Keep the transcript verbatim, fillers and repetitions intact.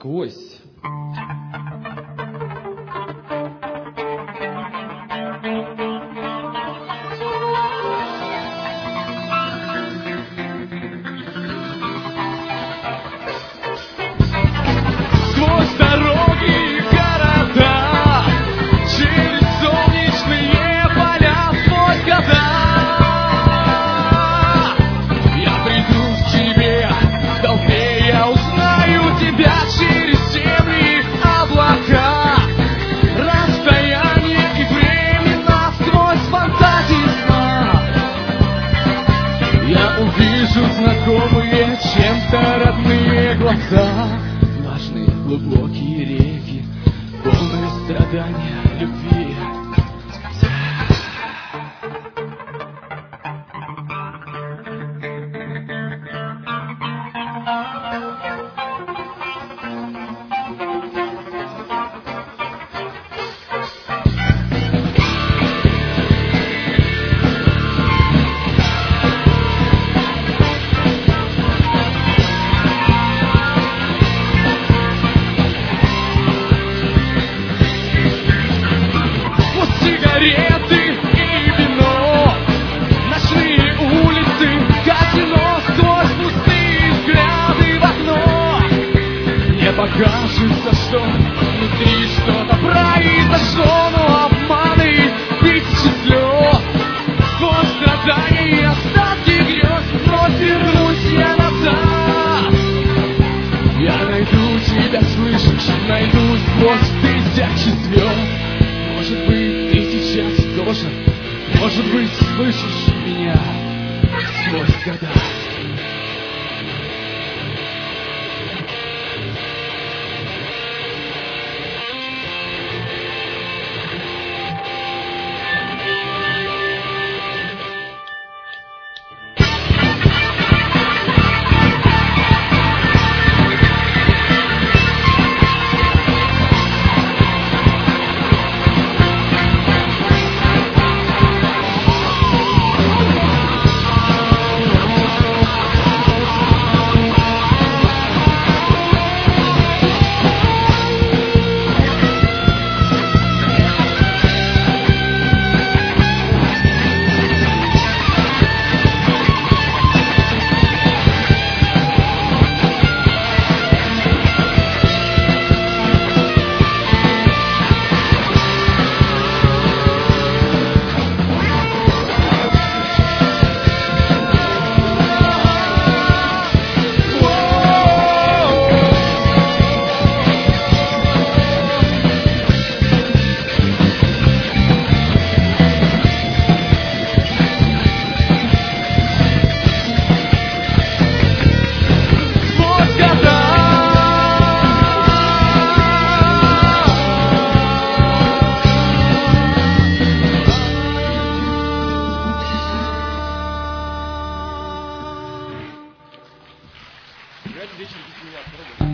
насквозь. Сквозь дороги и города, через солнечные поля, сквозь года. Я приду к тебе, в толпе я узнаю тебя через земли и облака. Расстояние и времена сквозь фантазии сна. Я увижу знакомые, чем-то родные глаза. Влажные глубокие реки, полные страдания любви. Сигареты и вино, ночные улицы, казино, сквозь пустые взгляды в окно. Мне покажется, что внутри что-то произошло, но обманы тысячи слез. Сквозь страдания и остатки грез вновь вернусь я назад. Я найду тебя, слышишь, найду сквозь тысячи звезд. Может быть, ты сейчас тоже, может быть, слышишь меня сквозь года. Вечер без меня,